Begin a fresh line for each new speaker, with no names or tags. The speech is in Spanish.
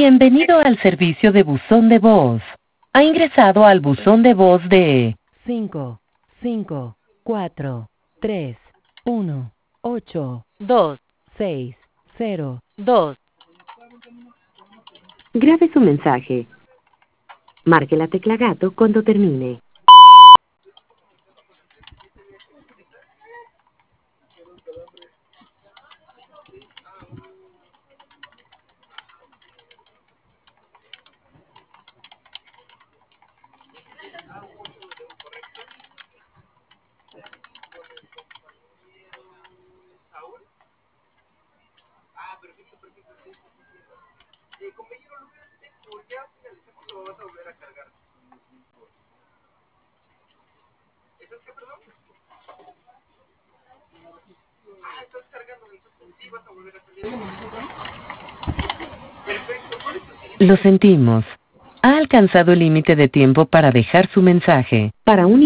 Bienvenido al servicio de buzón de voz. Ha ingresado al buzón de voz de 5, 5, 4, 3, 1, 8, 2, 6, 0, 2.
Grabe su mensaje. Marque la tecla gato cuando termine.
Lo sentimos. Ha alcanzado el límite de tiempo para dejar su mensaje.
Para un